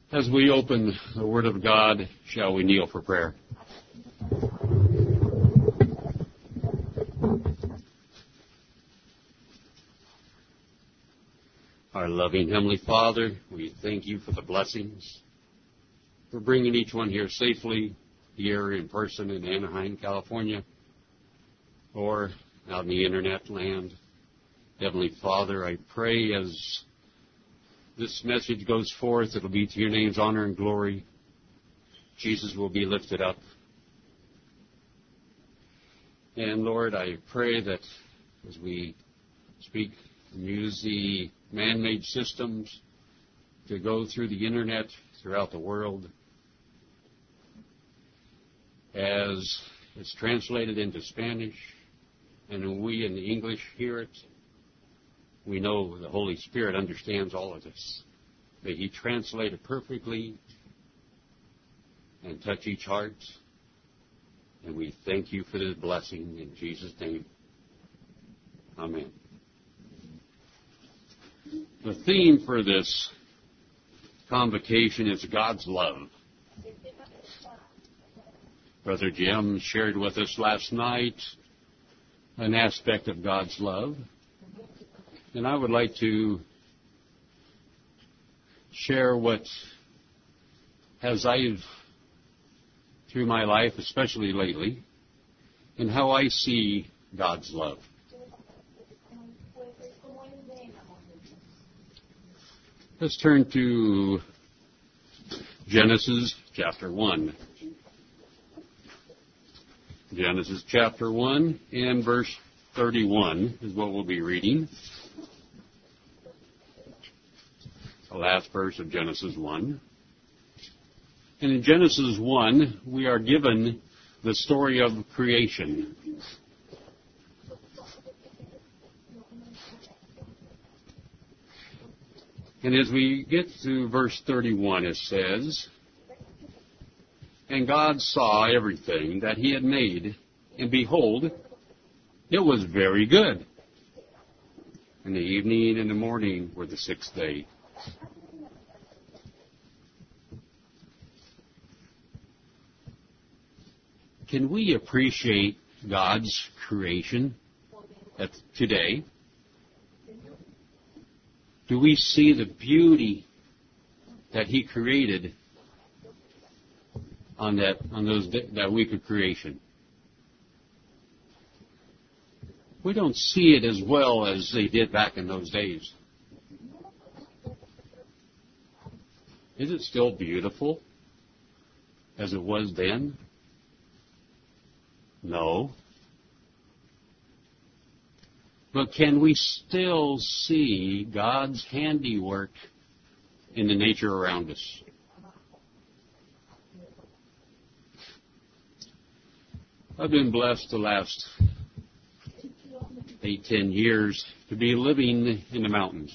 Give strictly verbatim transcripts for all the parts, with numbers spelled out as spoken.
As we open the Word of God, shall we kneel for prayer? Our loving Heavenly Father, we thank you for the blessings, for bringing each one here safely, here in person in Anaheim, California, or out in the internet land. Heavenly Father, I pray as this message goes forth, it'll be to your name's honor and glory. Jesus will be lifted up. And Lord, I pray that as we speak and use the man-made systems to go through the internet throughout the world, as it's translated into Spanish, and we in the English hear it, we know the Holy Spirit understands all of this. May He translate it perfectly and touch each heart. And we thank you for this blessing in Jesus' name. Amen. The theme for this convocation is God's love. Brother Jim shared with us last night an aspect of God's love. And I would like to share what, as I've, through my life, especially lately, and how I see God's love. Let's turn to Genesis chapter one. Genesis chapter one and verse thirty-one is what we'll be reading. The last verse of Genesis one. And in Genesis one, we are given the story of creation. And as we get to verse thirty-one, it says, "And God saw everything that He had made, and behold, it was very good. And the evening and the morning were the sixth day." Can we appreciate God's creation at today? Do we see the beauty that He created on that on those that week of creation? We don't see it as well as they did back in those days. Is it still beautiful as it was then? No. But can we still see God's handiwork in the nature around us? I've been blessed the last eight, ten years to be living in the mountains.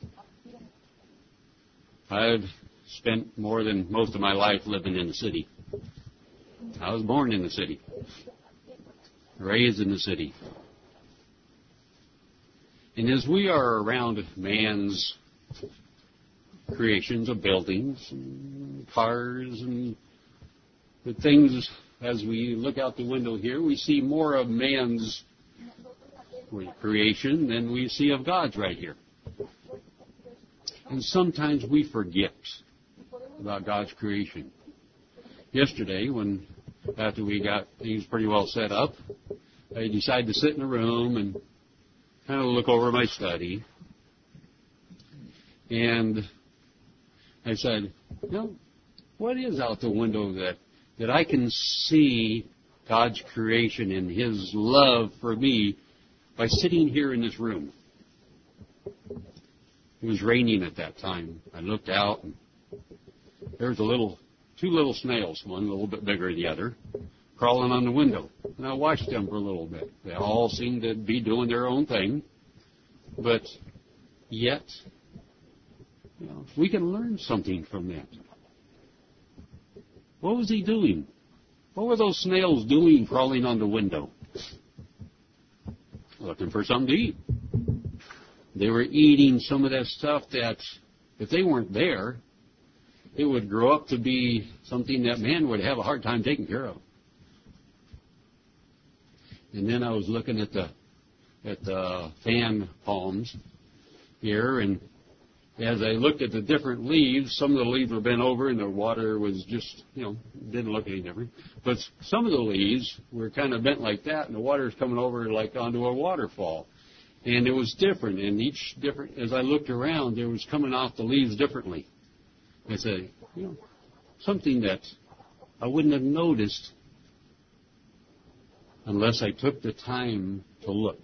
I've spent more than most of my life living in the city. I was born in the city, raised in the city. And as we are around man's creations of buildings and cars and the things, as we look out the window here, we see more of man's creation than we see of God's right here. And sometimes we forget about God's creation. Yesterday, when after we got things pretty well set up, I decided to sit in a room and kind of look over my study. And I said, you know, what is out the window that, that I can see God's creation and His love for me by sitting here in this room? It was raining at that time. I looked out, and there was a little, two little snails, one a little bit bigger than the other, crawling on the window. And I watched them for a little bit. They all seemed to be doing their own thing. But yet, you know, we can learn something from that. What was He doing? What were those snails doing crawling on the window? Looking for something to eat. They were eating some of that stuff that, if they weren't there, it would grow up to be something that man would have a hard time taking care of. And then I was looking at the at the fan palms here, and as I looked at the different leaves, some of the leaves were bent over and the water was just, you know, didn't look any different. But some of the leaves were kind of bent like that, and the water was coming over like onto a waterfall. And it was different, and each different, as I looked around, it was coming off the leaves differently. I said, you know, something that I wouldn't have noticed unless I took the time to look.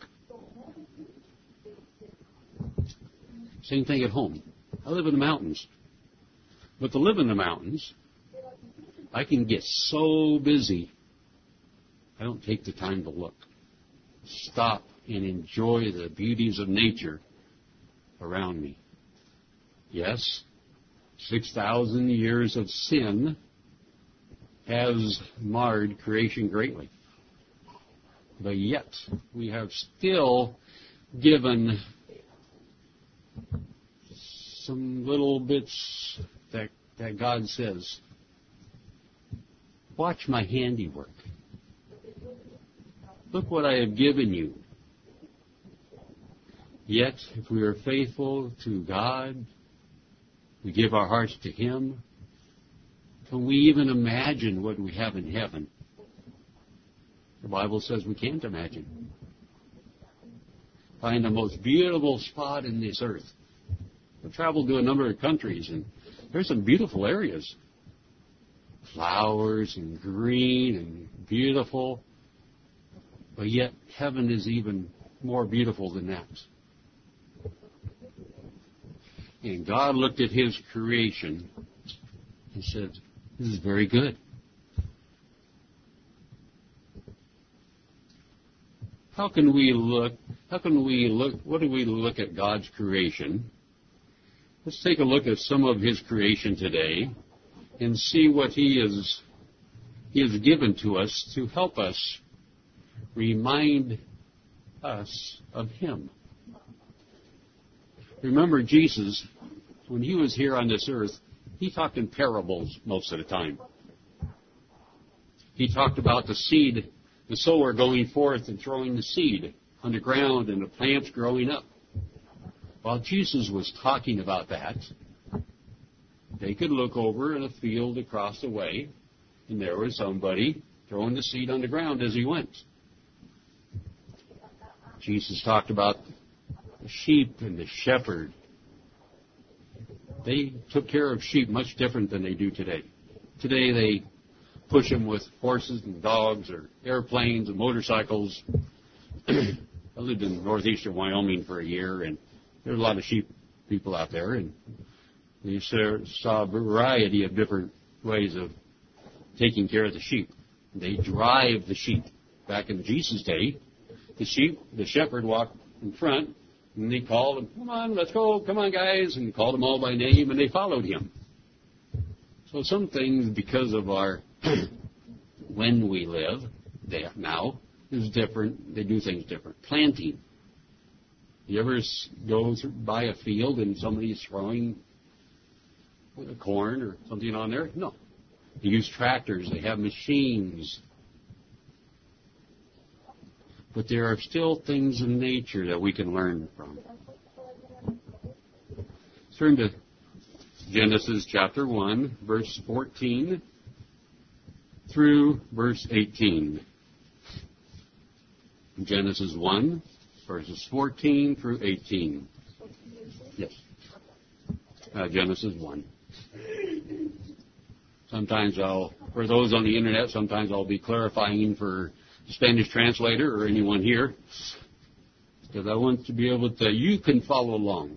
Same thing at home. I live in the mountains. But to live in the mountains, I can get so busy, I don't take the time to look. Stop and enjoy the beauties of nature around me. Yes, six thousand years of sin has marred creation greatly. But yet, we have still given some little bits that, that God says, watch my handiwork. Look what I have given you. Yet, if we are faithful to God, we give our hearts to Him, can we even imagine what we have in heaven? The Bible says we can't imagine. Find the most beautiful spot in this earth. I've traveled to a number of countries, and there's some beautiful areas. Flowers and green and beautiful. But yet, heaven is even more beautiful than that. And God looked at His creation and said, this is very good. How can we look, how can we look, what do we look at God's creation? Let's take a look at some of His creation today and see what He is, He has given to us to help us remind us of Him. Remember Jesus, when He was here on this earth, He talked in parables most of the time. He talked about the seed, the sower going forth and throwing the seed on the ground and the plants growing up. While Jesus was talking about that, they could look over in a field across the way, and there was somebody throwing the seed on the ground as he went. Jesus talked about the sheep and the shepherd. They took care of sheep much different than they do today. Today they push them with horses and dogs or airplanes and motorcycles. I lived in northeastern Wyoming for a year, and there's a lot of sheep people out there, and we saw a variety of different ways of taking care of the sheep. They drive the sheep. Back in Jesus' day, the sheep, the shepherd walked in front, and they called them, come on, let's go, come on, guys, and called them all by name, and they followed him. So some things, because of our when we live there now, is different. They do things different. Planting. You ever go through, by a field and somebody's throwing corn or something on there? No. They use tractors. They have machines. But there are still things in nature that we can learn from. Let's turn to Genesis chapter one, verse fourteen through verse eighteen. Genesis one, verses fourteen through eighteen. Yes. Uh, Genesis one. Sometimes I'll, for those on the internet, sometimes I'll be clarifying for the Spanish translator or anyone here, because I want to be able to, you can follow along.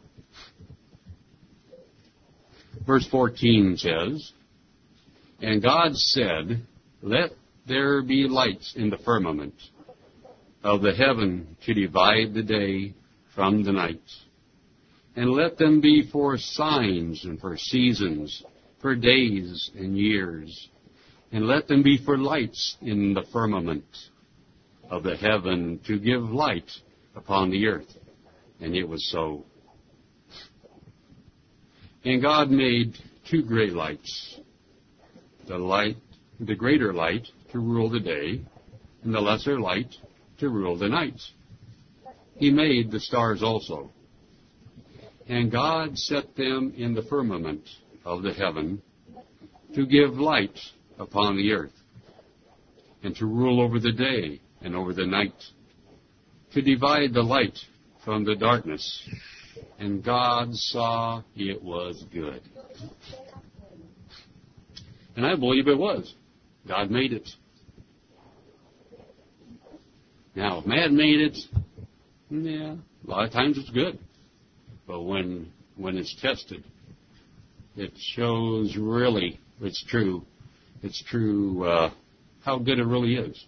Verse fourteen says, and God said, let there be lights in the firmament of the heaven to divide the day from the night, and let them be for signs and for seasons, for days and years, and let them be for lights in the firmament of the heaven to give light upon the earth. And it was so. And God made two great lights. The light, the greater light to rule the day, and the lesser light to rule the night. He made the stars also. And God set them in the firmament of the heaven to give light upon the earth, and to rule over the day and over the night, to divide the light from the darkness. And God saw it was good. And I believe it was. God made it. Now, if man made it, yeah, a lot of times it's good. But when when it's tested, it shows really it's true. It's true uh, how good it really is.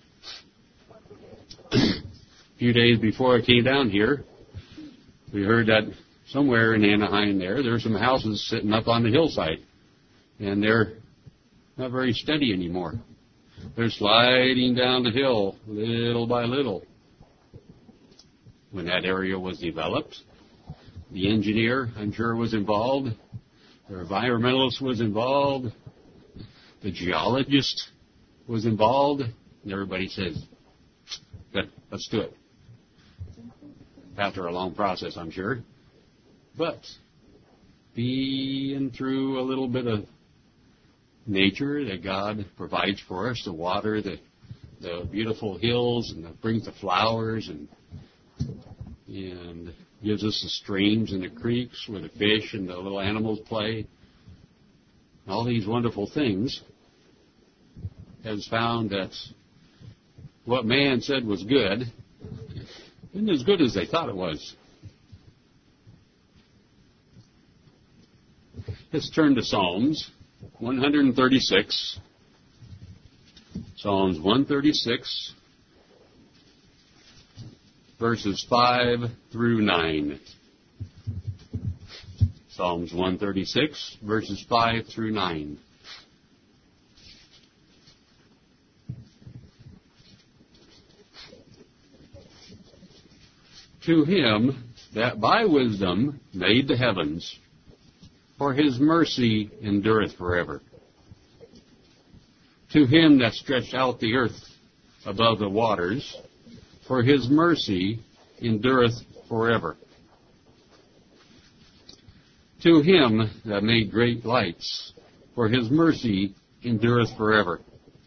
A few days before I came down here, we heard that somewhere in Anaheim there, there are some houses sitting up on the hillside. And they're not very steady anymore. They're sliding down the hill little by little. When that area was developed, the engineer, I'm sure, was involved. The environmentalist was involved. The geologist was involved. And everybody says, good, let's do it. After a long process, I'm sure. But being through a little bit of nature that God provides for us, the water, the the beautiful hills, and that brings the flowers, and and gives us the streams and the creeks where the fish and the little animals play. All these wonderful things has found that what man said was good isn't as good as they thought it was. Let's turn to Psalms one thirty-six. Psalms one thirty-six, verses five through nine. Psalms one thirty-six, verses five through nine. To him that by wisdom made the heavens, for his mercy endureth forever. To him that stretched out the earth above the waters, for his mercy endureth forever. To him that made great lights, for his mercy endureth forever.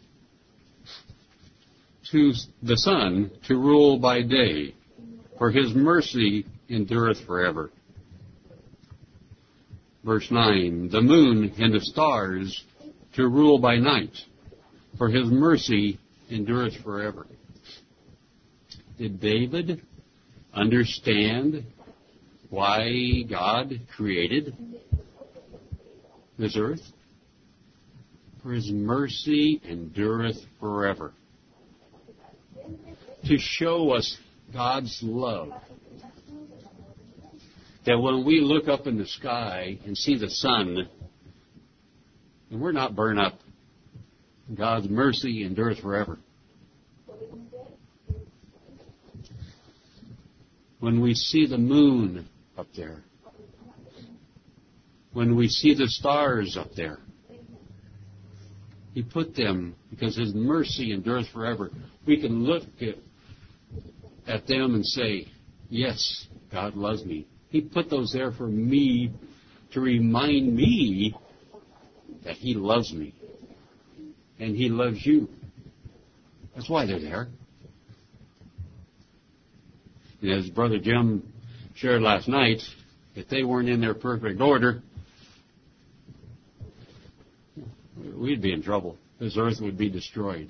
To the sun to rule by day, for his mercy endureth forever. Verse nine, the moon and the stars to rule by night, for his mercy endureth forever. Did David understand why God created this earth? For his mercy endureth forever. To show us God's love. That when we look up in the sky and see the sun, and we're not burned up, God's mercy endures forever. When we see the moon up there, when we see the stars up there, He put them because His mercy endures forever. We can look at, at them and say, yes, God loves me. He put those there for me to remind me that He loves me. And He loves you. That's why they're there. And as Brother Jim shared last night, if they weren't in their perfect order, we'd be in trouble. This earth would be destroyed.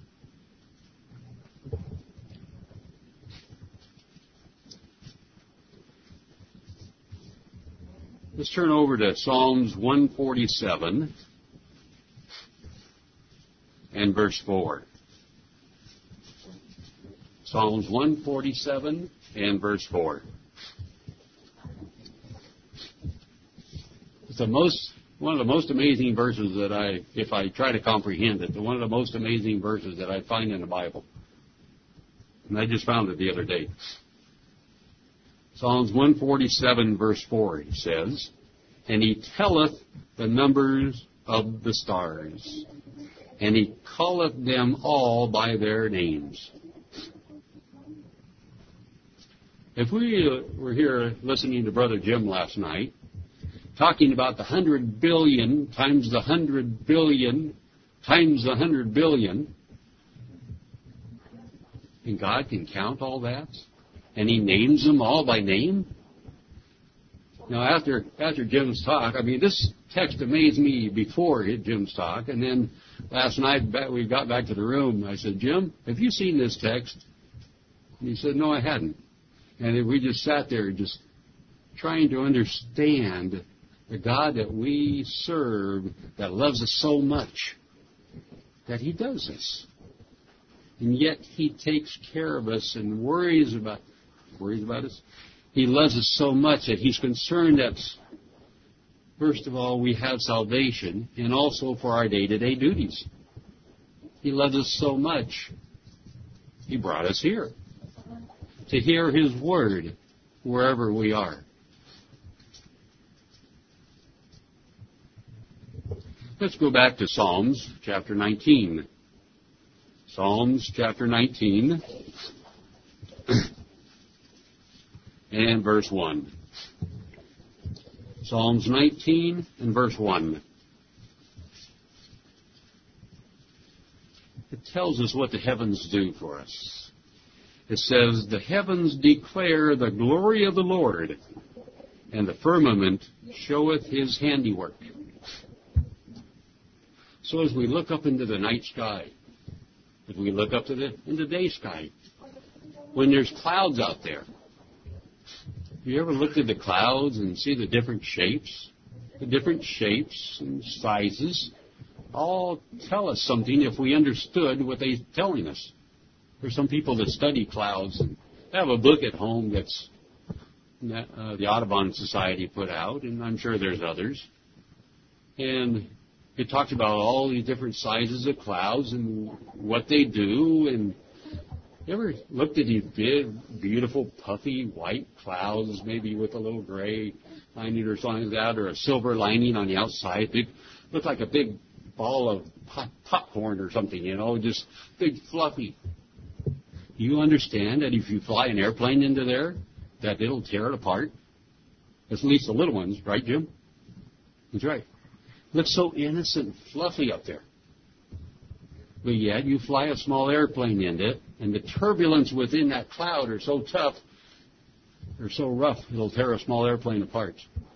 Let's turn over to Psalms one forty-seven and verse four. Psalms one forty-seven and verse four. It's the most, one of the most amazing verses that I, if I try to comprehend it, one of the most amazing verses that I find in the Bible. And I just found it the other day. Psalms one forty-seven verse four, it says, And he telleth the numbers of the stars, and he calleth them all by their names. If we uh, were here listening to Brother Jim last night, talking about the hundred billion times the hundred billion times the hundred billion, and God can count all that, and he names them all by name. Now, after after Jim's talk, I mean, this text amazed me before Jim's talk, and then last night we got back to the room. I said, Jim, have you seen this text? And he said, no, I hadn't. And we just sat there just trying to understand the God that we serve that loves us so much that he does this. And yet he takes care of us and worries about worries about us. He loves us so much that he's concerned that, first of all, we have salvation, and also for our day-to-day duties. He loves us so much, he brought us here to hear his word wherever we are. Let's go back to Psalms chapter nineteen. Psalms chapter nineteen and verse one. Psalms nineteen and verse one. It tells us what the heavens do for us. It says, the heavens declare the glory of the Lord, and the firmament showeth his handiwork. So as we look up into the night sky, as we look up to the in the day sky, when there's clouds out there, have you ever looked at the clouds and see the different shapes? The different shapes and sizes all tell us something if we understood what they're telling us. There's some people that study clouds and have a book at home that's uh, the Audubon Society put out, and I'm sure there's others. And it talks about all these different sizes of clouds and what they do. And you ever looked at these big, beautiful, puffy white clouds, maybe with a little gray lining or something like that, or a silver lining on the outside? They look like a big ball of pop- popcorn or something, you know, just big, fluffy. You understand that if you fly an airplane into there, that it'll tear it apart? At least the little ones, right, Jim? That's right. Looks so innocent and fluffy up there. But yet you fly a small airplane into it, and the turbulence within that cloud are so tough, or so rough, it'll tear a small airplane apart.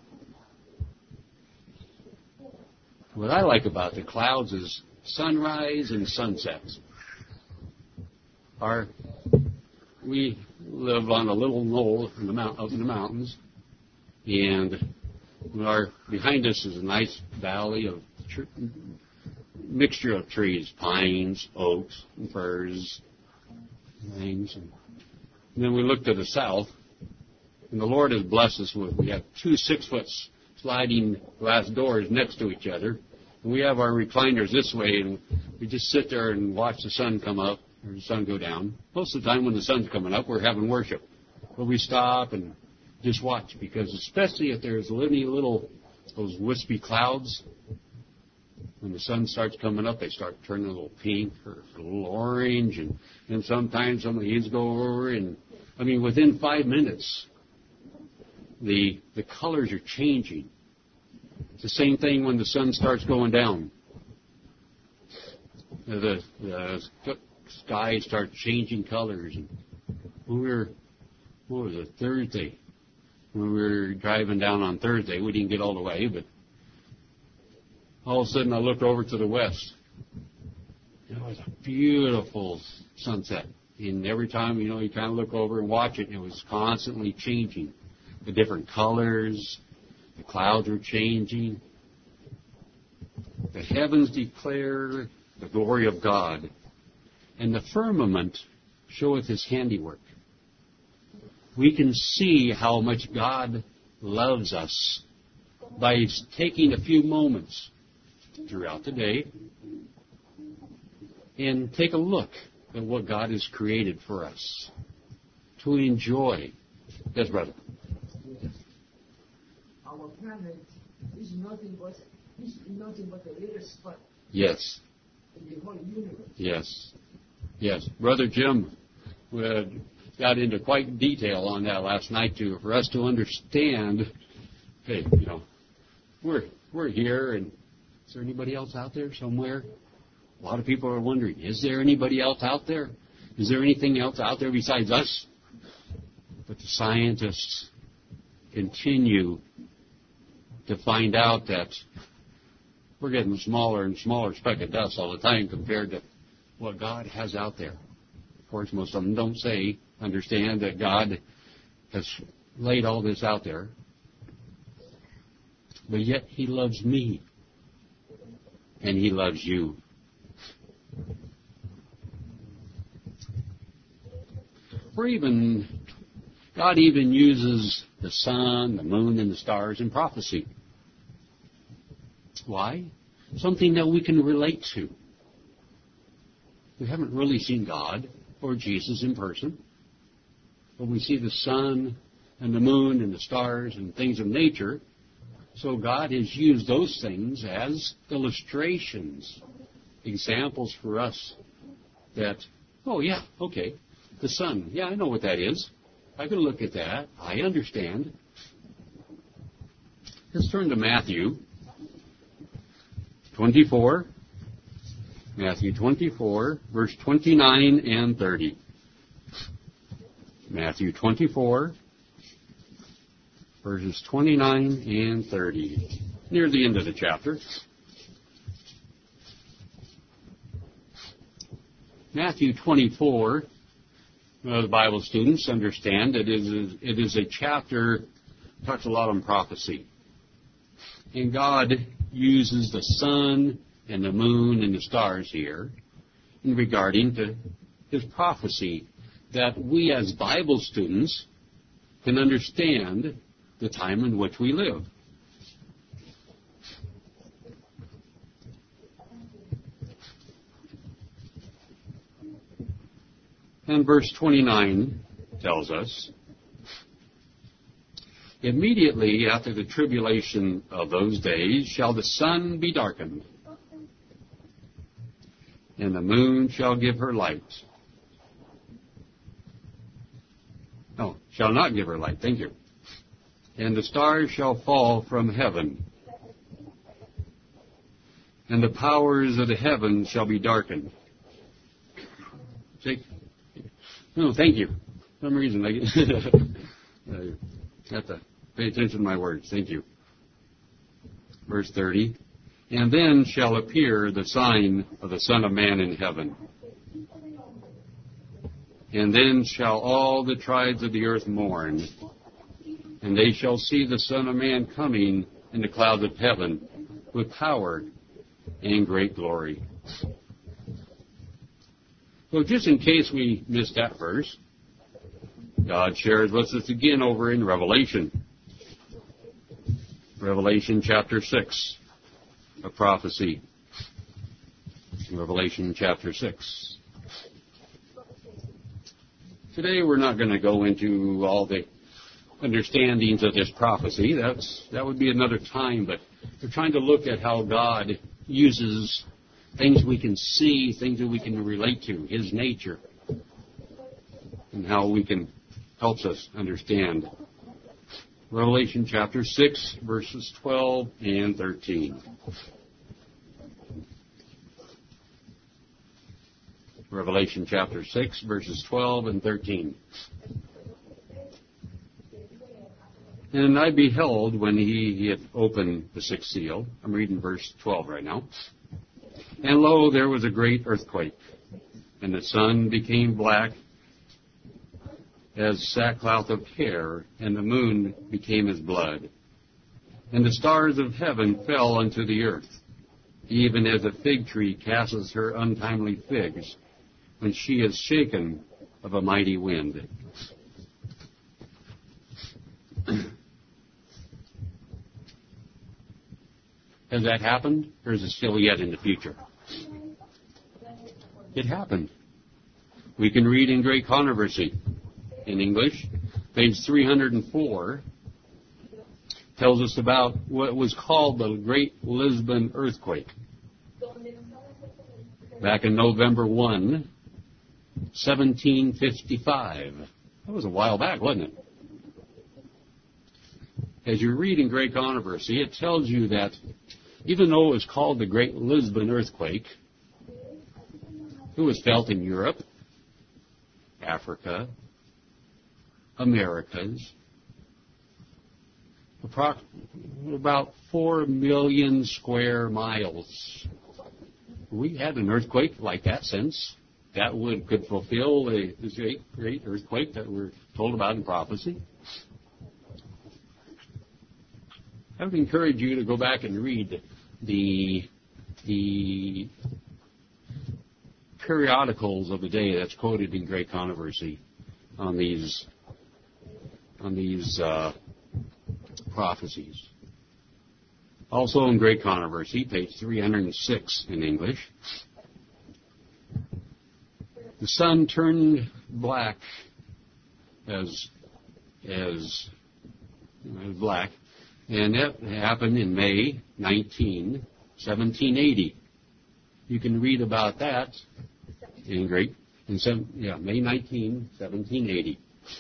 What I like about the clouds is sunrise and sunsets. Our, we live on a little knoll in the mount, up in the mountains, and our, behind us is a nice valley of tr- mixture of trees, pines, oaks, and firs, things. And then we look to the south, and the Lord has blessed us with, we have two six-foot sliding glass doors next to each other, and we have our recliners this way, and we just sit there and watch the sun come up, or the sun go down. Most of the time when the sun's coming up, we're having worship. But we stop and just watch, because especially if there's any little, those wispy clouds, when the sun starts coming up, they start turning a little pink or a little orange, and, and sometimes some of the leaves go over, and I mean, within five minutes, the the colors are changing. It's the same thing when the sun starts going down. The, the sky starts changing colors. And when we were, what was it, Thursday? When we were driving down on Thursday, we didn't get all the way, but all of a sudden I looked over to the west. It was a beautiful sunset. And every time, you know, you kind of look over and watch it, it was constantly changing. The different colors, the clouds are changing. The heavens declare the glory of God, and the firmament showeth his handiwork. We can see how much God loves us by taking a few moments throughout the day and take a look at what God has created for us to enjoy. Yes, brother. Our planet He's nothing but he's nothing but the little spot Yes. in the whole universe. Yes. Yes. Brother Jim uh, got into quite detail on that last night too, for us to understand. Hey, you know, we're we're here, and is there anybody else out there somewhere? A lot of people are wondering, is there anybody else out there? Is there anything else out there besides us? But the scientists continue to find out that we're getting smaller and smaller speck of dust all the time compared to what God has out there. Of course, most of them don't say, understand that God has laid all this out there. But yet He loves me. And He loves you. Or even, God even uses the sun, the moon, and the stars in prophecy. Why? Something that we can relate to. We haven't really seen God or Jesus in person, but we see the sun and the moon and the stars and things of nature. So God has used those things as illustrations, examples for us that, oh yeah, okay, the sun, yeah, I know what that is. I can look at that. I understand. Let's turn to Matthew twenty-four. Matthew twenty-four, verse twenty-nine and thirty. Matthew twenty-four, verses twenty-nine and thirty. Near the end of the chapter. Matthew twenty-four, uh, the Bible students understand that it is, it is a chapter that talks a lot on prophecy. And God uses the sun and the moon and the stars here in regarding to His prophecy, that we as Bible students can understand the time in which we live. And verse twenty-nine tells us, immediately after the tribulation of those days shall the sun be darkened, and the moon shall give her light. No, shall not give her light, thank you. And the stars shall fall from heaven, and the powers of the heavens shall be darkened. See? No, thank you. For some reason, I I have to pay attention to my words. Thank you. Verse thirty. And then shall appear the sign of the Son of Man in heaven. And then shall all the tribes of the earth mourn, and they shall see the Son of Man coming in the clouds of heaven with power and great glory. So just in case we missed that verse, God shares with us again over in Revelation. Revelation chapter six, a prophecy. Revelation chapter six. Today we're not going to go into all the understandings of this prophecy. That's that would be another time, but we're trying to look at how God uses things we can see, things that we can relate to, His nature, and how we can helps us understand. Revelation chapter six, verses twelve and thirteen. Revelation chapter six, verses twelve and thirteen. And I beheld when he, he had opened the sixth seal. I'm reading verse twelve right now. And lo, there was a great earthquake, and the sun became black as sackcloth of hair, and the moon became as blood. And the stars of heaven fell unto the earth, even as a fig tree casts her untimely figs, when she is shaken of a mighty wind. Has that happened, or is it still yet in the future? It happened. We can read in Great Controversy in English, page three hundred four, tells us about what was called the Great Lisbon Earthquake. Back in November first, seventeen fifty-five. That was a while back, wasn't it? As you read in Great Controversy, it tells you that even though it was called the Great Lisbon Earthquake, it was felt in Europe, Africa, Americas, about four million square miles. We had an earthquake like that since. That would could fulfill the great, great earthquake that we're told about in prophecy. I would encourage you to go back and read the the periodicals of the day that's quoted in Great Controversy on these on these uh, prophecies. Also in Great Controversy, page three hundred six in English, the sun turned black as as as black. And that happened in May nineteenth, seventeen eighty. You can read about that in great, in seven, yeah, May nineteenth, seventeen eighty.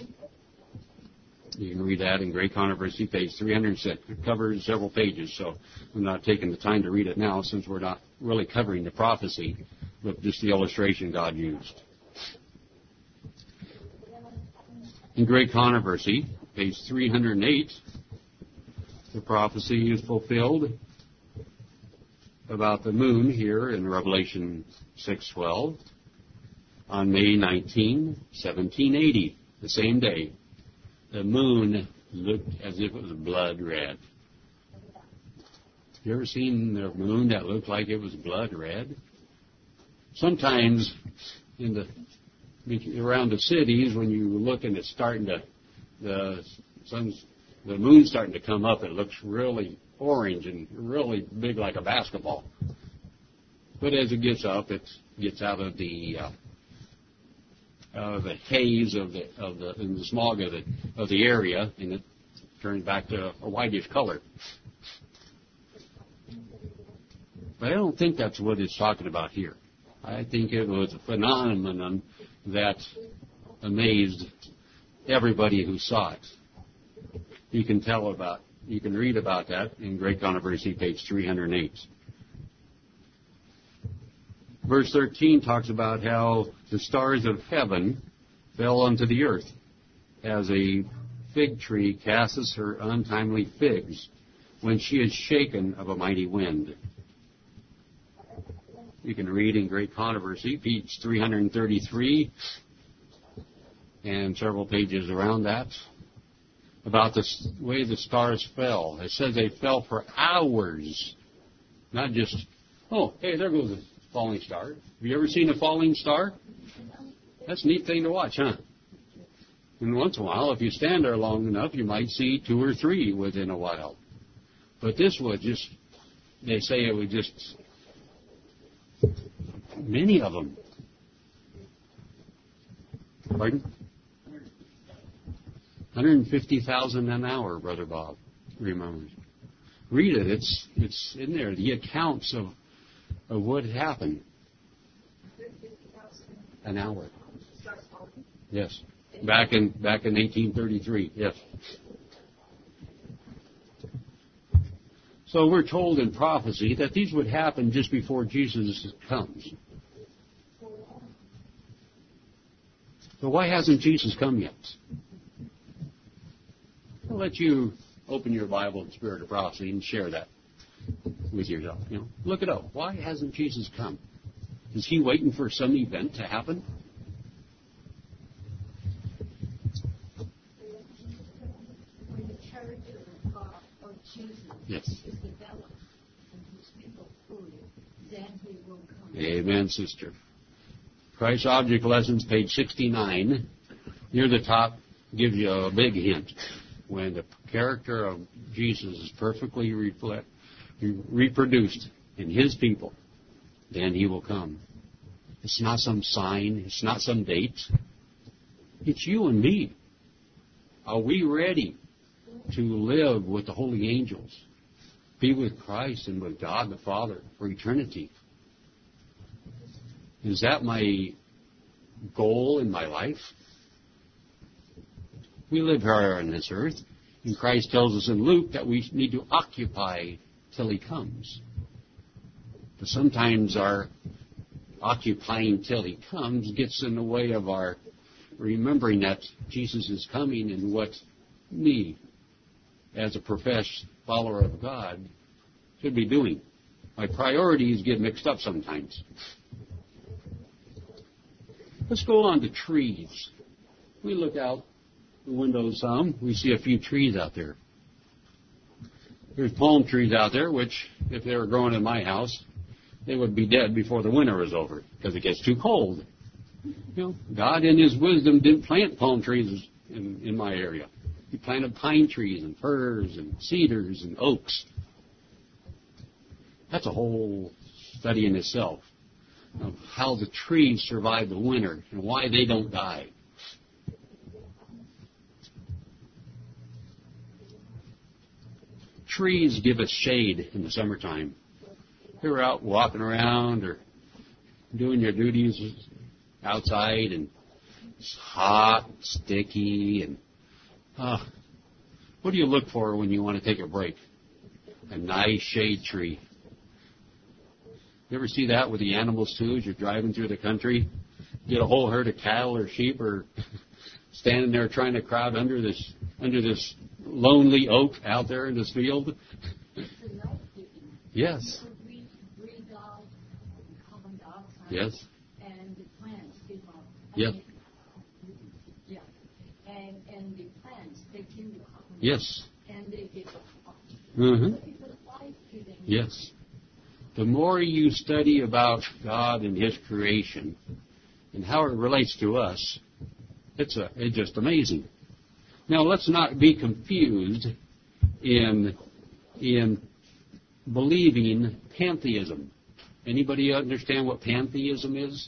You can read that in Great Controversy, page three hundred six. It covers several pages, so I'm not taking the time to read it now since we're not really covering the prophecy, but just the illustration God used. In Great Controversy, page three hundred eight, the prophecy is fulfilled about the moon here in Revelation six twelve on May nineteenth, seventeen eighty, the same day. The moon looked as if it was blood red. You ever seen the moon that looked like it was blood red? Sometimes in the around the cities, when you look and it's starting to the sun's the moon's starting to come up, it looks really orange and really big like a basketball. But as it gets up, it gets out of the uh, uh, the haze of the of the and the smog of the of the area, and it turns back to a whitish color. But I don't think that's what it's talking about here. I think it was a phenomenon that amazed everybody who saw it. You can tell about, you can read about that in Great Controversy, page three hundred eight. Verse thirteen talks about how the stars of heaven fell onto the earth, as a fig tree casts her untimely figs when she is shaken of a mighty wind. You can read in Great Controversy, page three hundred thirty-three, and several pages around that, about the way the stars fell. It says they fell for hours, not just, oh, hey, there goes a falling star. Have you ever seen a falling star? That's a neat thing to watch, huh? And once in a while, if you stand there long enough, you might see two or three within a while. But this was just, they say it was just many of them. Pardon? one hundred fifty thousand an hour, Brother Bob remembers. Read it. It's it's in there. The accounts of of what happened. An hour. Yes. Back in back in eighteen thirty-three. Yes. So we're told in prophecy that these would happen just before Jesus comes. So why hasn't Jesus come yet? I'll let you open your Bible in Spirit of Prophecy and share that with yourself. You know, look it up. Why hasn't Jesus come? Is he waiting for some event to happen? When the character of, God, of Jesus yes. is developed and his people fully, then he will come. Amen, sister. Christ Object Lessons, page sixty-nine, near the top, gives you a big hint. When the character of Jesus is perfectly reflect, reproduced in his people, then he will come. It's not some sign. It's not some date. It's you and me. Are we ready to live with the holy angels, be with Christ and with God the Father for eternity. Is that my goal in my life? We live here on this earth, and Christ tells us in Luke that we need to occupy till He comes. But sometimes our occupying till He comes gets in the way of our remembering that Jesus is coming and what me, as a professed follower of God, should be doing. My priorities get mixed up sometimes. Let's go on to trees. We look out the window some, we see a few trees out there. There's palm trees out there, which, if they were growing in my house, they would be dead before the winter was over, because it gets too cold. You know, God in His wisdom didn't plant palm trees in, in my area. He planted pine trees and firs and cedars and oaks. That's a whole study in itself of how the trees survive the winter and why they don't die. Trees give us shade in the summertime. You're out walking around or doing your duties outside, and it's hot, sticky, and uh, what do you look for when you want to take a break? A nice shade tree. You ever see that with the animals too? As you're driving through the country, get a whole herd of cattle or sheep or standing there trying to crowd under this under this lonely oak out there in this field. Yes. Yes. And the plants give off. Yes. Yeah. And and the plants they give you carbon. Yes. And they give off. Mm-hmm. Life to them. Yes. The more you study about God and His creation and how it relates to us, it's a, it's just amazing. Now, let's not be confused in in believing pantheism. Anybody understand what pantheism is?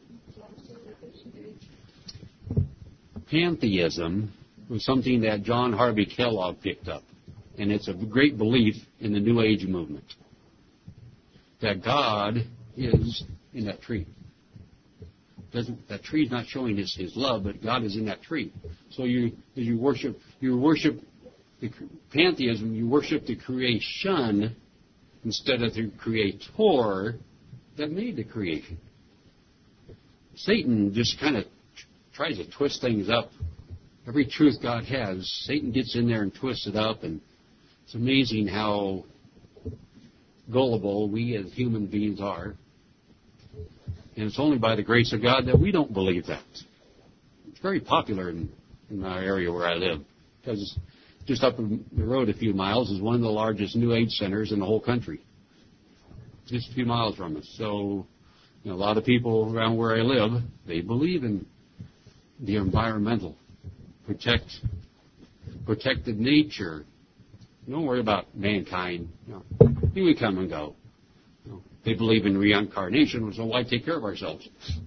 Pantheism was something that John Harvey Kellogg picked up, and it's a great belief in the New Age movement. That God is in that tree. Doesn't, that tree's not showing his, his love, but God is in that tree. So you, as you worship, you worship the pantheism, you worship the creation instead of the creator that made the creation. Satan just kind of tries to twist things up. Every truth God has, Satan gets in there and twists it up, and it's amazing how gullible we as human beings are. And it's only by the grace of God that we don't believe that. It's very popular in, in our area where I live, because just up the road a few miles is one of the largest New Age centers in the whole country. Just a few miles from us. So, you know, a lot of people around where I live, they believe in the environmental, protect, protected nature. Don't worry about mankind. You know, we come and go. You know, they believe in reincarnation, so why take care of ourselves?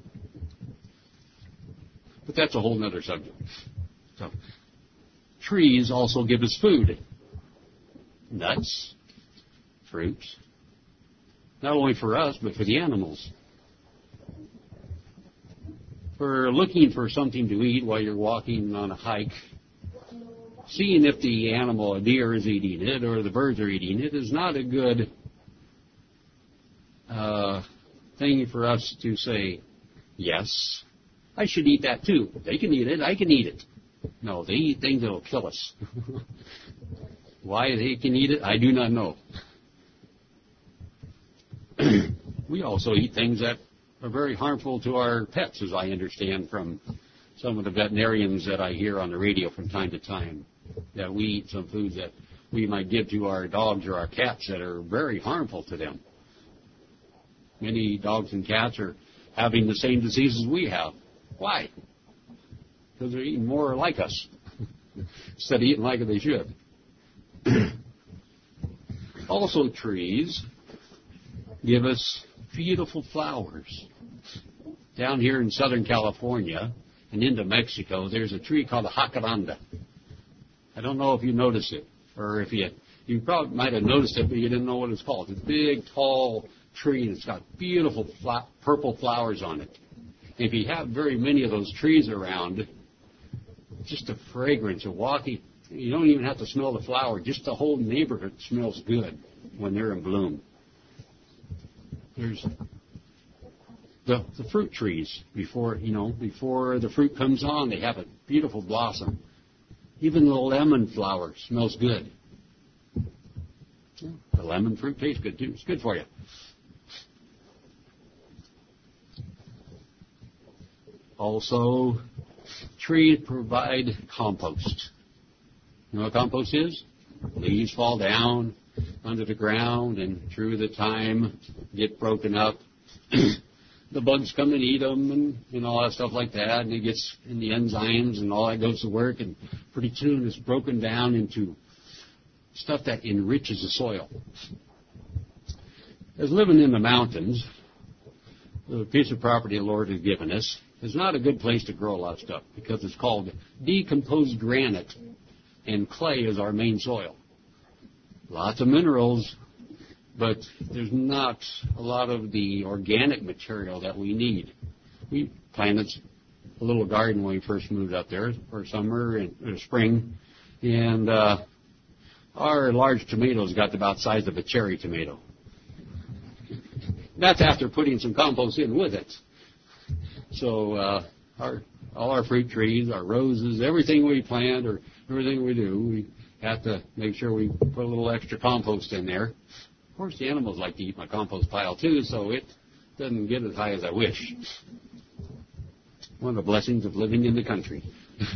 But that's a whole other subject. So, trees also give us food. Nuts, fruits. Not only for us, but for the animals. For looking for something to eat while you're walking on a hike, seeing if the animal, a deer, is eating it or the birds are eating it is not a good uh, thing for us to say, yes, I should eat that too. They can eat it, I can eat it. No, they eat things that will kill us. Why they can eat it, I do not know. We also eat things that are very harmful to our pets, as I understand from some of the veterinarians that I hear on the radio from time to time, that we eat some foods that we might give to our dogs or our cats that are very harmful to them. Many dogs and cats are having the same diseases we have. Why? Because they're eating more like us instead of eating like they should. Also, trees give us beautiful flowers. Down here in Southern California and into Mexico, there's a tree called the jacaranda. I don't know if you noticed it, or if you you probably might have noticed it, but you didn't know what it's called. It's a big, tall tree, and it's got beautiful fla- purple flowers on it. If you have very many of those trees around, just the fragrance of walking, you don't even have to smell the flower. Just the whole neighborhood smells good when they're in bloom. There's the, the fruit trees. Before, you know, before the fruit comes on, they have a beautiful blossom. Even the lemon flower smells good. Yeah, the lemon fruit tastes good too. It's good for you. Also, trees provide compost. You know what compost is? Leaves fall down under the ground and through the time get broken up. The bugs come and eat them and, and all that stuff like that. And it gets in the enzymes and all that goes to work. And pretty soon it's broken down into stuff that enriches the soil. As living in the mountains, the piece of property the Lord has given us is not a good place to grow a lot of stuff because it's called decomposed granite, and clay is our main soil. Lots of minerals, but there's not a lot of the organic material that we need. We planted a little garden when we first moved up there for summer and or spring, and uh, our large tomatoes got about the size of a cherry tomato. That's after putting some compost in with it. So uh, our, all our fruit trees, our roses, everything we plant or everything we do, we have to make sure we put a little extra compost in there. Of course, the animals like to eat my compost pile too, so it doesn't get as high as I wish. One of the blessings of living in the country.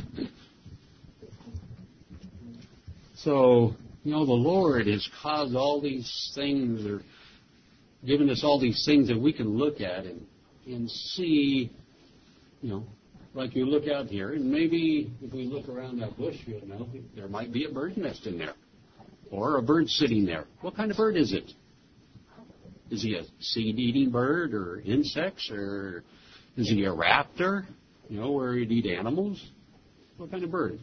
So, you know, the Lord has caused all these things, or given us all these things that we can look at and, and see, you know, like you look out here, and maybe if we look around that bush, you know, there might be a bird nest in there, or a bird sitting there. What kind of bird is it? Is he a seed-eating bird, or insects, or is he a raptor, you know, where he'd eat animals? What kind of bird?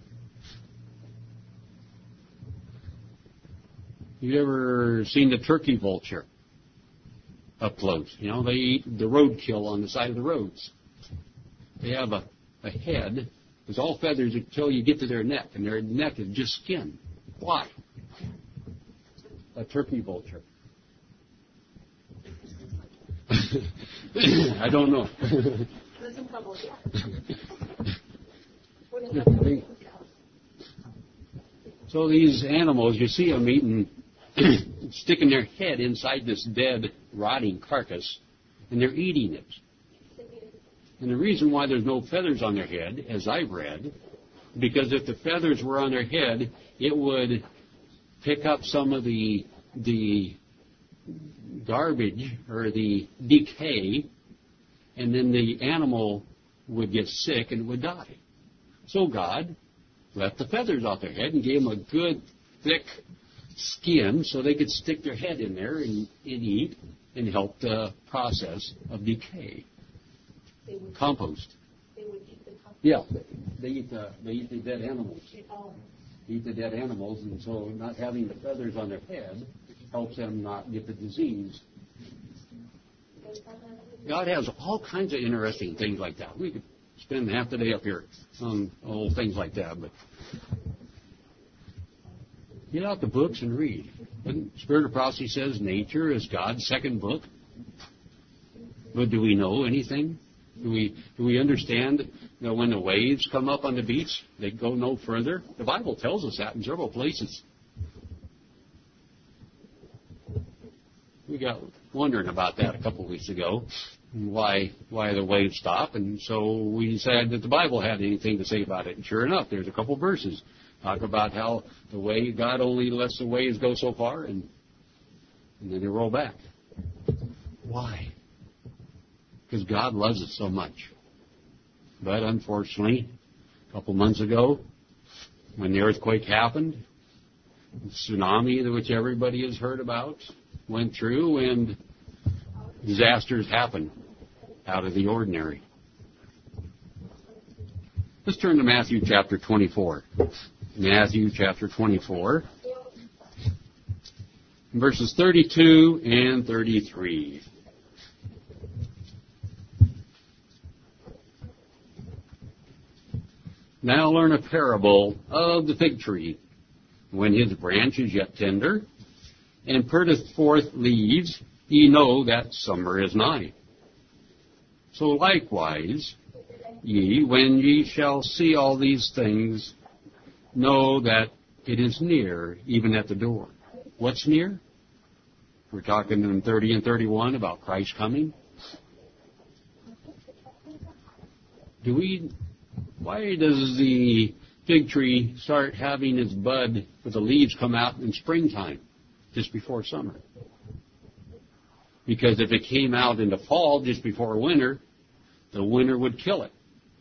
You ever seen the turkey vulture up close? You know, they eat the roadkill on the side of the roads. They have a, a head. It's all feathers until you get to their neck, and their neck is just skin. Why? A turkey vulture. I don't know. So these animals, you see them eating, sticking their head inside this dead, rotting carcass, and they're eating it. And the reason why there's no feathers on their head, as I've read, because if the feathers were on their head, it would pick up some of the the garbage or the decay, and then the animal would get sick and would die. So God left the feathers off their head and gave them a good, thick skin so they could stick their head in there and, and eat and help the process of decay. They would Compost. They would eat the compost. Yeah, they eat the they eat the dead animals. Eat the dead animals, and so not having the feathers on their head helps them not get the disease. God has all kinds of interesting things like that. We could spend half the day up here on old things like that, but get out the books and read. And Spirit of Prophecy says nature is God's second book. But do we know anything? Do we do we understand that when the waves come up on the beach, they go no further? The Bible tells us that in several places. We got wondering about that a couple of weeks ago, why why the waves stop, and so we decided that the Bible had anything to say about it. And sure enough, there's a couple verses talk about how the way God only lets the waves go so far, and and then they roll back. Why? Because God loves us so much. But unfortunately, a couple months ago, when the earthquake happened, the tsunami, which everybody has heard about, went through, and disasters happened out of the ordinary. Let's turn to Matthew chapter twenty-four. Matthew chapter twenty-four, verses thirty-two and thirty-three. Now learn a parable of the fig tree. When his branch is yet tender, and putteth forth leaves, ye know that summer is nigh. So likewise, ye, when ye shall see all these things, know that it is near, even at the door. What's near? We're talking in thirty and thirty-one about Christ coming. Do we, why does the fig tree start having its bud with the leaves come out in springtime, just before summer? Because if it came out in the fall, just before winter, the winter would kill it.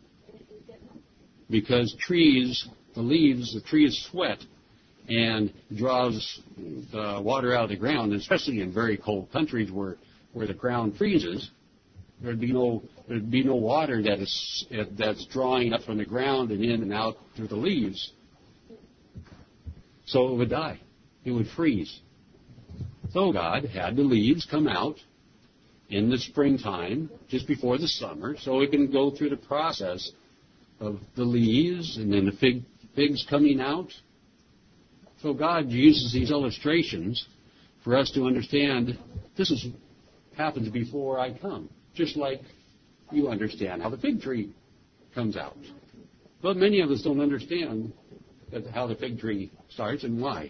Because trees, the leaves, the trees sweat and draws the water out of the ground, especially in very cold countries where, where the ground freezes. There'd be no there'd be no water that is that's drawing up from the ground and in and out through the leaves. So it would die. It would freeze. So God had the leaves come out in the springtime, just before the summer, so it can go through the process of the leaves and then the fig, figs coming out. So God uses these illustrations for us to understand this is happens before I come. Just like you understand how the fig tree comes out. But many of us don't understand that how the fig tree starts and why.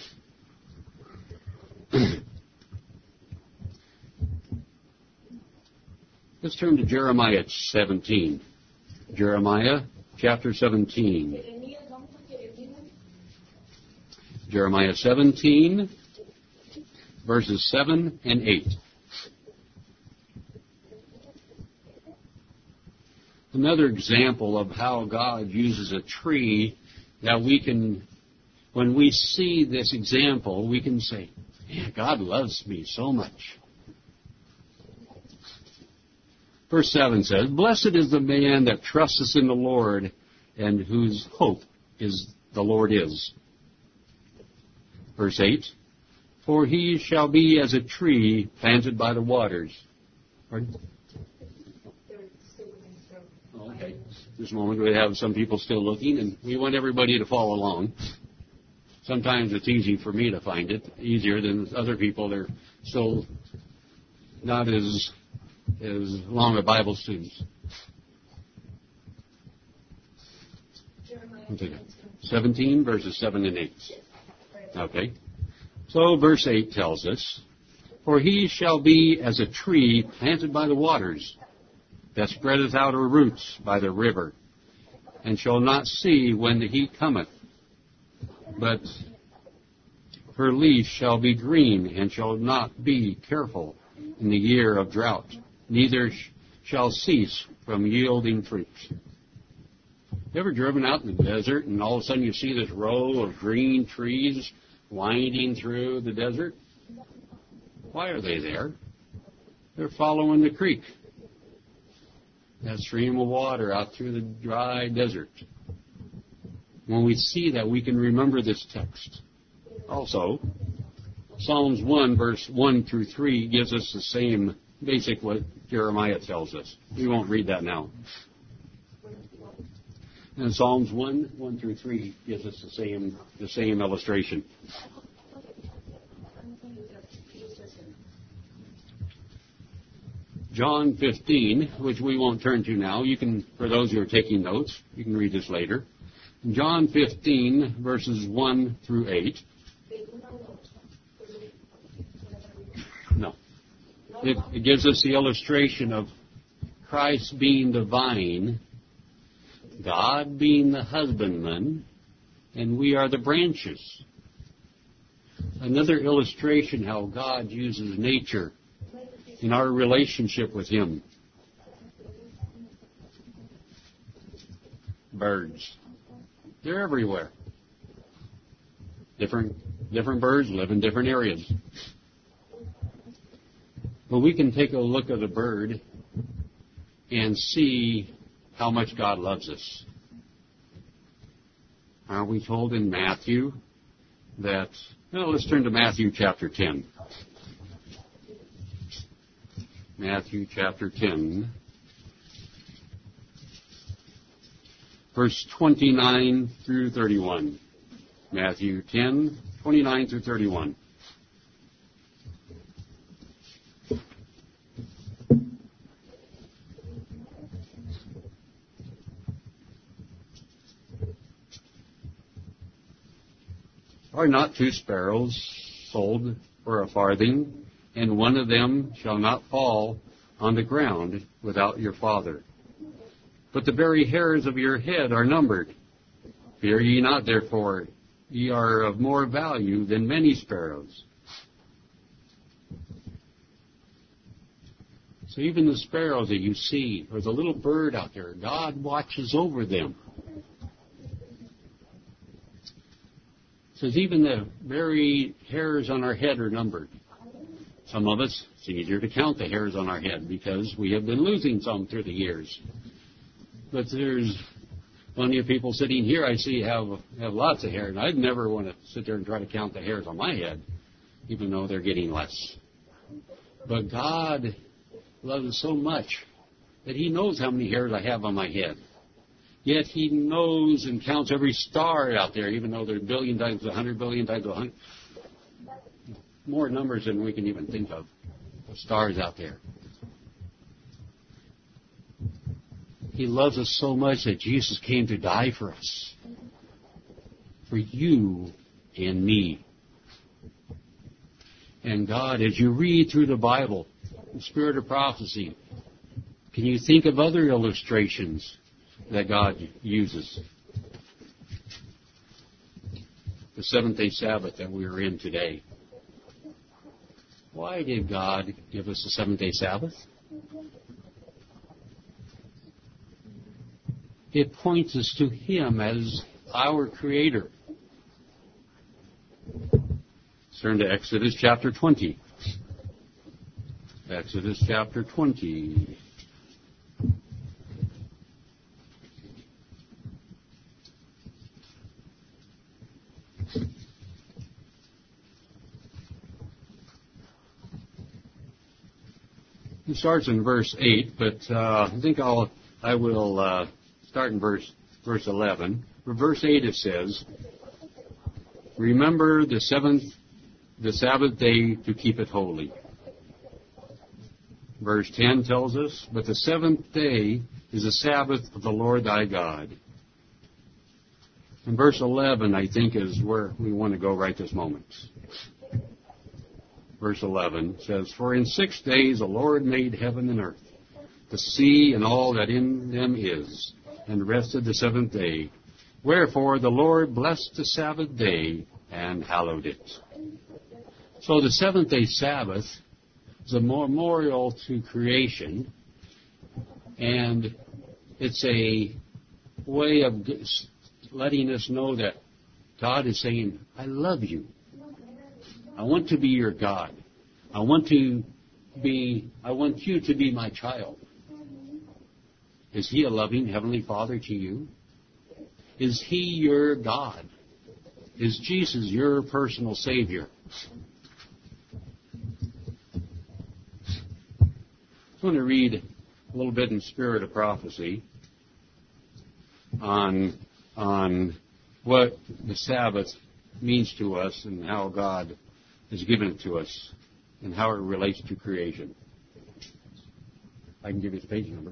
Let's turn to Jeremiah seventeen. Jeremiah chapter seventeen. Jeremiah seventeen, verses seven and eight. Another example of how God uses a tree that we can, when we see this example, we can say, man, God loves me so much. Verse seven says, blessed is the man that trusteth in the Lord and whose hope is the Lord is. Verse eight, for he shall be as a tree planted by the waters. Pardon? Okay. This moment we have some people still looking, and we want everybody to follow along. Sometimes it's easy for me to find it, easier than other people. They're still not as as long as Bible students. seventeen, verses seven and eight. Okay. So verse eight tells us, for he shall be as a tree planted by the waters, that spreadeth out her roots by the river, and shall not see when the heat cometh, but her leaf shall be green, and shall not be careful in the year of drought, neither shall cease from yielding fruit. You ever driven out in the desert, and all of a sudden you see this row of green trees winding through the desert? Why are they there? They're following the creek. That stream of water out through the dry desert. When we see that, we can remember this text. Also, Psalms one, verse one through three gives us the same basic what Jeremiah tells us. We won't read that now. And Psalms one, one through three gives us the same the same illustration. John fifteen, which we won't turn to now. You can, for those who are taking notes, you can read this later. John fifteen, verses one through eight. No. It, it gives us the illustration of Christ being the vine, God being the husbandman, and we are the branches. Another illustration how God uses nature in our relationship with Him. Birds. They're everywhere. Different, different birds live in different areas. But we can take a look at a bird and see how much God loves us. Are we told in Matthew that, well, let's turn to Matthew chapter ten. Matthew chapter ten, verse twenty-nine through thirty-one. Matthew ten, twenty-nine through thirty-one. Are not two sparrows sold for a farthing, and one of them shall not fall on the ground without your Father? But the very hairs of your head are numbered. Fear ye not, therefore, ye are of more value than many sparrows. So even the sparrows that you see, or the little bird out there, God watches over them. It says even the very hairs on our head are numbered. Some of us, it's easier to count the hairs on our head because we have been losing some through the years. But there's plenty of people sitting here I see have have lots of hair, and I'd never want to sit there and try to count the hairs on my head, even though they're getting less. But God loves us so much that He knows how many hairs I have on my head. Yet He knows and counts every star out there, even though there are a billion times a hundred billion times a hundred. More numbers than we can even think of, of stars out there. He loves us so much that Jesus came to die for us. For you and me. And God, as you read through the Bible, the spirit of prophecy, can you think of other illustrations that God uses? The seventh-day Sabbath that we are in today. Why did God give us the seventh-day Sabbath? It points us to Him as our Creator. Let's turn to Exodus chapter twenty. Exodus chapter twenty. It starts in verse eight, but uh, I think I'll I will uh, start in verse verse eleven. For verse eight it says, "Remember the seventh, the Sabbath day to keep it holy." Verse ten tells us, "But the seventh day is the Sabbath of the Lord thy God." And verse eleven, I think, is where we want to go right this moment. Verse eleven says, "For in six days the Lord made heaven and earth, the sea and all that in them is, and rested the seventh day. Wherefore the Lord blessed the Sabbath day and hallowed it." So the seventh-day Sabbath is a memorial to creation, and it's a way of letting us know that God is saying, I love you. I want to be your God. I want to be, I want you to be my child. Is He a loving Heavenly Father to you? Is He your God? Is Jesus your personal Savior? I want to read a little bit in Spirit of Prophecy on, on what the Sabbath means to us and how God has given it to us and how it relates to creation. I can give you the page number.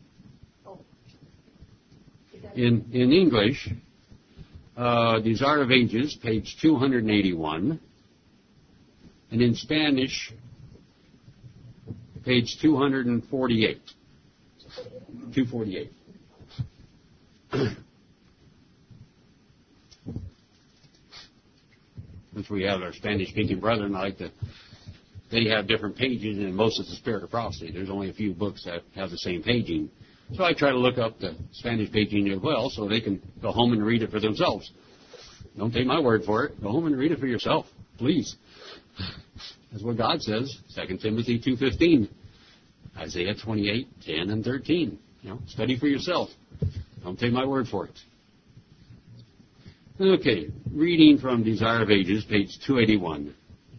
In, in English, uh, Desire of Ages, page two eighty-one. And in Spanish, page two forty-eight. two forty-eight. Since we have our Spanish-speaking brethren, I like to, they have different pages in most of the Spirit of Prophecy. There's only a few books that have the same paging. So I try to look up the Spanish paging as well so they can go home and read it for themselves. Don't take my word for it. Go home and read it for yourself, please. That's what God says, Second Timothy two fifteen, Isaiah twenty-eight, ten and thirteen. You know, study for yourself. Don't take my word for it. Okay, reading from Desire of Ages, page two eighty-one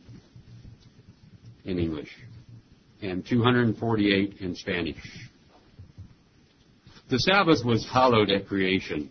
in English and two forty-eight in Spanish. The Sabbath was hallowed at creation.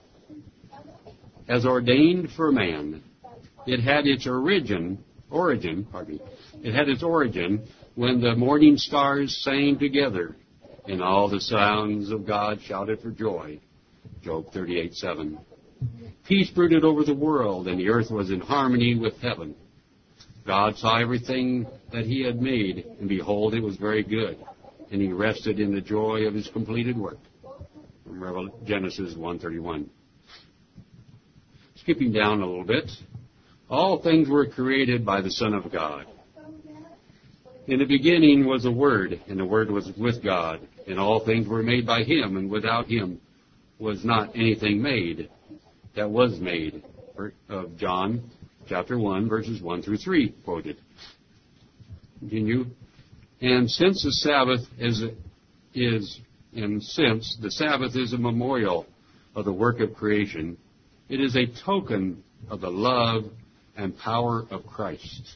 As ordained for man, it had its origin, origin, pardon me, it had its origin when the morning stars sang together and all the sounds of God shouted for joy. Job thirty-eight seven. Peace brooded over the world, and the earth was in harmony with heaven. God saw everything that he had made, and behold, it was very good. And he rested in the joy of his completed work. From Genesis one thirty-one. Skipping down a little bit. All things were created by the Son of God. In the beginning was the Word, and the Word was with God, and all things were made by him, and without him was not anything made that was made. Of John chapter one, verses one through three, quoted. Continue. And since the Sabbath is, is, and since the Sabbath is a memorial of the work of creation, it is a token of the love and power of Christ.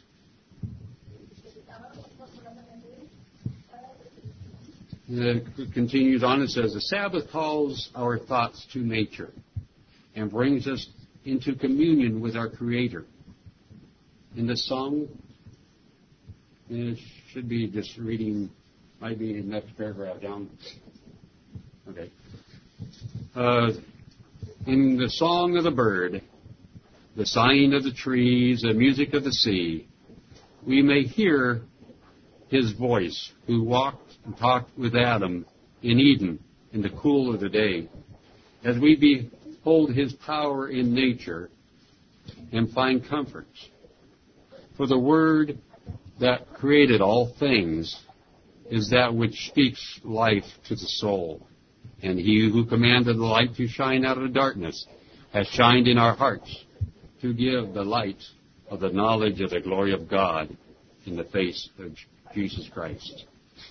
It continues on, it says, the Sabbath calls our thoughts to nature and brings us into communion with our Creator. In the song, it should be just reading, might be the next paragraph down. Okay. Uh, in the song of the bird, the sighing of the trees, the music of the sea, we may hear his voice who walked and talked with Adam in Eden in the cool of the day. As we behold his power in nature and find comfort. For the word that created all things is that which speaks life to the soul. And he who commanded the light to shine out of the darkness has shined in our hearts to give the light of the knowledge of the glory of God in the face of Jesus Christ.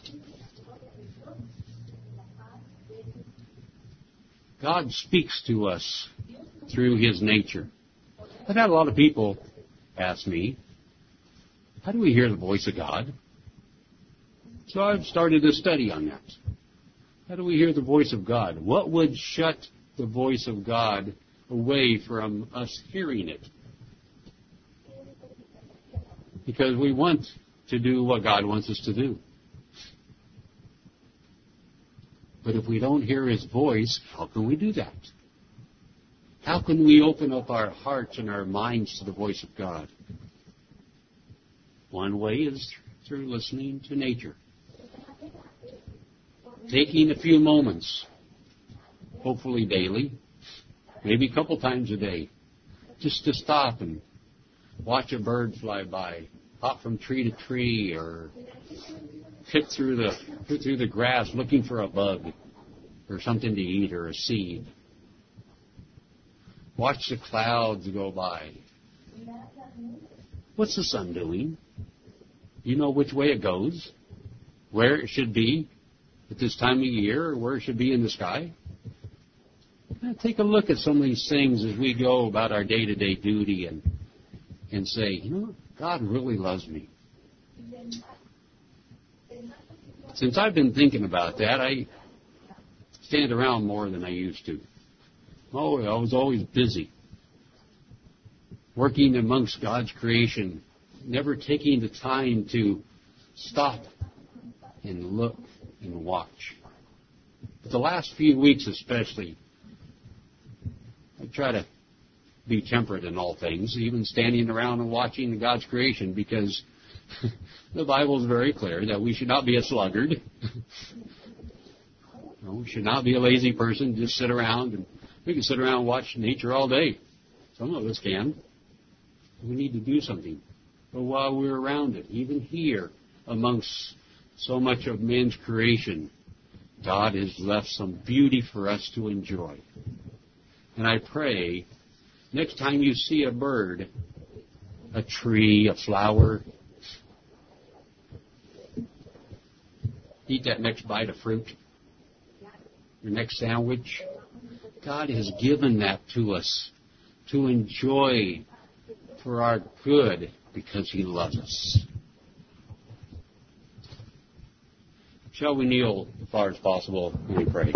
God speaks to us through his nature. I've had a lot of people ask me, how do we hear the voice of God? So I've started a study on that. How do we hear the voice of God? What would shut the voice of God away from us hearing it? Because we want to do what God wants us to do. But if we don't hear his voice, how can we do that? How can we open up our hearts and our minds to the voice of God? One way is through listening to nature. Taking a few moments, hopefully daily, maybe a couple times a day, just to stop and watch a bird fly by, hop from tree to tree, or hit through the hit through the grass looking for a bug or something to eat or a seed. Watch the clouds go by. What's the sun doing? You know which way it goes, where it should be at this time of year, or where it should be in the sky. Now, take a look at some of these things as we go about our day-to-day duty and and say, you know, God really loves me. Since I've been thinking about that, I stand around more than I used to. Oh, I was always busy, working amongst God's creation, never taking the time to stop and look and watch. But the last few weeks especially, I try to be temperate in all things, even standing around and watching God's creation, because the Bible is very clear that we should not be a sluggard. No, we should not be a lazy person, just sit around. And we can sit around and watch nature all day. Some of us can. We need to do something. But while we're around it, even here, amongst so much of man's creation, God has left some beauty for us to enjoy. And I pray, next time you see a bird, a tree, a flower, eat that next bite of fruit, your next sandwich. God has given that to us to enjoy for our good because He loves us. Shall we kneel as far as possible and we pray?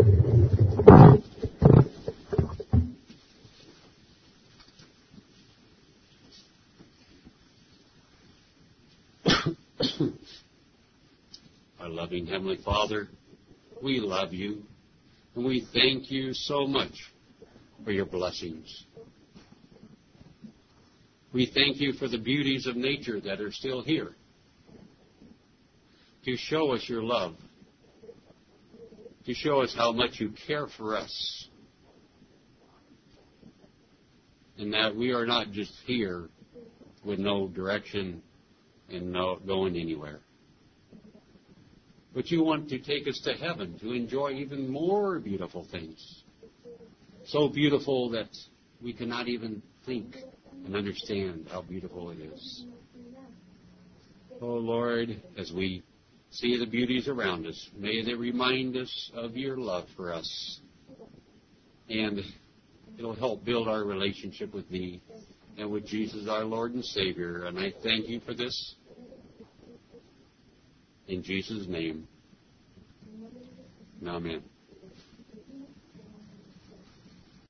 Our loving Heavenly Father, we love you, and we thank you so much for your blessings. We thank you for the beauties of nature that are still here to show us your love, to show us how much you care for us, and that we are not just here with no direction and no going anywhere. But you want to take us to heaven to enjoy even more beautiful things. So beautiful that we cannot even think and understand how beautiful it is. Oh Lord, as we see the beauties around us, may they remind us of your love for us. And it'll help build our relationship with Thee and with Jesus our Lord and Savior. And I thank you for this. In Jesus' name, amen.